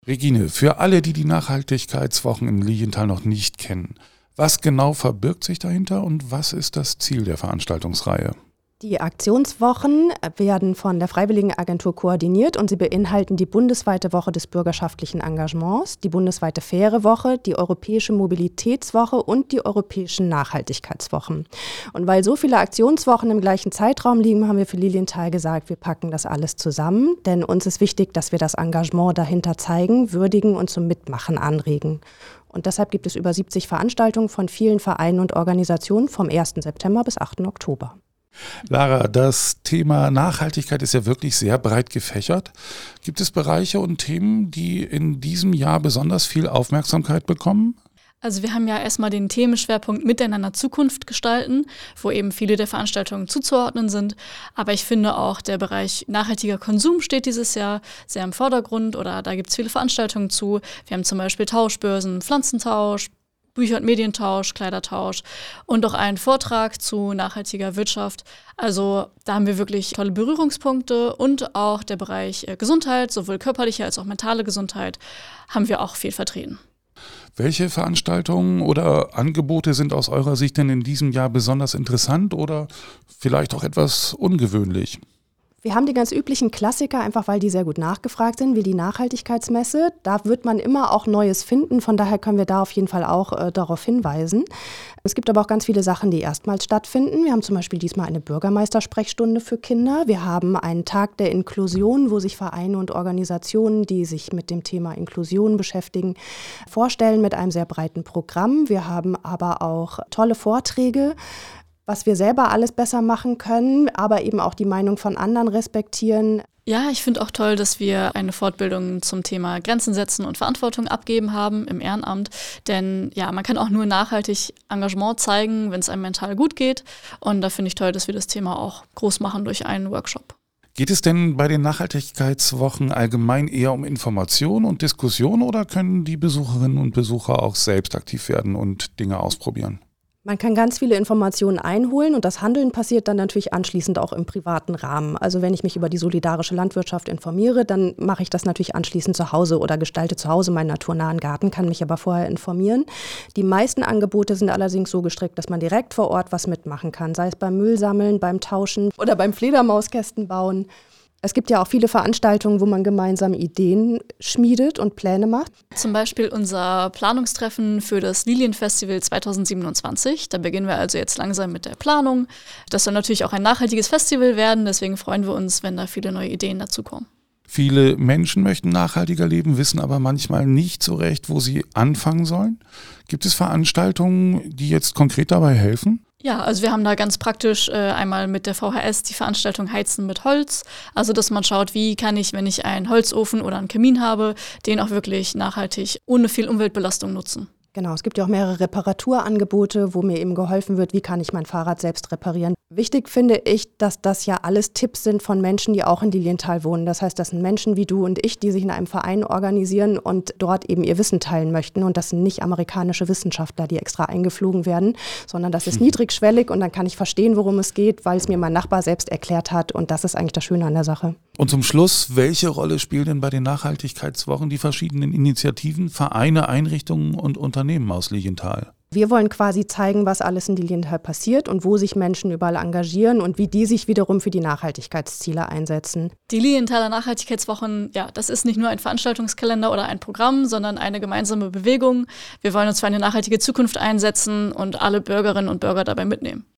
Regine, für alle, die die Nachhaltigkeitswochen in Lilienthal noch nicht kennen, was genau verbirgt sich dahinter und was ist das Ziel der Veranstaltungsreihe? Die Aktionswochen werden von der Freiwilligenagentur koordiniert und sie beinhalten die bundesweite Woche des bürgerschaftlichen Engagements, die bundesweite Faire Woche, die europäische Mobilitätswoche und die europäischen Nachhaltigkeitswochen. Und weil so viele Aktionswochen im gleichen Zeitraum liegen, haben wir für Lilienthal gesagt, wir packen das alles zusammen, denn uns ist wichtig, dass wir das Engagement dahinter zeigen, würdigen und zum Mitmachen anregen. Und deshalb gibt es über 70 Veranstaltungen von vielen Vereinen und Organisationen vom 1. September bis 8. Oktober. Lara, das Thema Nachhaltigkeit ist ja wirklich sehr breit gefächert. Gibt es Bereiche und Themen, die in diesem Jahr besonders viel Aufmerksamkeit bekommen? Also wir haben ja erstmal den Themenschwerpunkt Miteinander Zukunft gestalten, wo eben viele der Veranstaltungen zuzuordnen sind. Aber ich finde auch, der Bereich nachhaltiger Konsum steht dieses Jahr sehr im Vordergrund oder da gibt es viele Veranstaltungen zu. Wir haben zum Beispiel Tauschbörsen, Pflanzentausch, Bücher- und Medientausch, Kleidertausch und auch einen Vortrag zu nachhaltiger Wirtschaft. Also da haben wir wirklich tolle Berührungspunkte und auch der Bereich Gesundheit, sowohl körperliche als auch mentale Gesundheit, haben wir auch viel vertreten. Welche Veranstaltungen oder Angebote sind aus eurer Sicht denn in diesem Jahr besonders interessant oder vielleicht auch etwas ungewöhnlich? Wir haben die ganz üblichen Klassiker, einfach weil die sehr gut nachgefragt sind, wie die Nachhaltigkeitsmesse. Da wird man immer auch Neues finden, von daher können wir da auf jeden Fall auch darauf hinweisen. Es gibt aber auch ganz viele Sachen, die erstmals stattfinden. Wir haben zum Beispiel diesmal eine Bürgermeistersprechstunde für Kinder. Wir haben einen Tag der Inklusion, wo sich Vereine und Organisationen, die sich mit dem Thema Inklusion beschäftigen, vorstellen mit einem sehr breiten Programm. Wir haben aber auch tolle Vorträge, was wir selber alles besser machen können, aber eben auch die Meinung von anderen respektieren. Ja, ich finde auch toll, dass wir eine Fortbildung zum Thema Grenzen setzen und Verantwortung abgeben haben im Ehrenamt. Denn ja, man kann auch nur nachhaltig Engagement zeigen, wenn es einem mental gut geht. Und da finde ich toll, dass wir das Thema auch groß machen durch einen Workshop. Geht es denn bei den Nachhaltigkeitswochen allgemein eher um Information und Diskussion oder können die Besucherinnen und Besucher auch selbst aktiv werden und Dinge ausprobieren? Man kann ganz viele Informationen einholen und das Handeln passiert dann natürlich anschließend auch im privaten Rahmen. Also wenn ich mich über die solidarische Landwirtschaft informiere, dann mache ich das natürlich anschließend zu Hause oder gestalte zu Hause meinen naturnahen Garten, kann mich aber vorher informieren. Die meisten Angebote sind allerdings so gestrickt, dass man direkt vor Ort was mitmachen kann, sei es beim Müllsammeln, beim Tauschen oder beim Fledermauskästen bauen. Es gibt ja auch viele Veranstaltungen, wo man gemeinsam Ideen schmiedet und Pläne macht. Zum Beispiel unser Planungstreffen für das Lilienfestival 2027. Da beginnen wir also jetzt langsam mit der Planung. Das soll natürlich auch ein nachhaltiges Festival werden, deswegen freuen wir uns, wenn da viele neue Ideen dazukommen. Viele Menschen möchten nachhaltiger leben, wissen aber manchmal nicht so recht, wo sie anfangen sollen. Gibt es Veranstaltungen, die jetzt konkret dabei helfen? Ja, also wir haben da ganz praktisch einmal mit der VHS die Veranstaltung Heizen mit Holz. Also dass man schaut, wie kann ich, wenn ich einen Holzofen oder einen Kamin habe, den auch wirklich nachhaltig ohne viel Umweltbelastung nutzen. Genau, es gibt ja auch mehrere Reparaturangebote, wo mir eben geholfen wird, wie kann ich mein Fahrrad selbst reparieren. Wichtig finde ich, dass das ja alles Tipps sind von Menschen, die auch in Lilienthal wohnen. Das heißt, das sind Menschen wie du und ich, die sich in einem Verein organisieren und dort eben ihr Wissen teilen möchten. Und das sind nicht amerikanische Wissenschaftler, die extra eingeflogen werden, sondern das ist niedrigschwellig und dann kann ich verstehen, worum es geht, weil es mir mein Nachbar selbst erklärt hat. Und das ist eigentlich das Schöne an der Sache. Und zum Schluss, welche Rolle spielen denn bei den Nachhaltigkeitswochen die verschiedenen Initiativen, Vereine, Einrichtungen und Unternehmen aus Lilienthal? Wir wollen quasi zeigen, was alles in Lilienthal passiert und wo sich Menschen überall engagieren und wie die sich wiederum für die Nachhaltigkeitsziele einsetzen. Die Lilienthaler Nachhaltigkeitswochen, ja, das ist nicht nur ein Veranstaltungskalender oder ein Programm, sondern eine gemeinsame Bewegung. Wir wollen uns für eine nachhaltige Zukunft einsetzen und alle Bürgerinnen und Bürger dabei mitnehmen.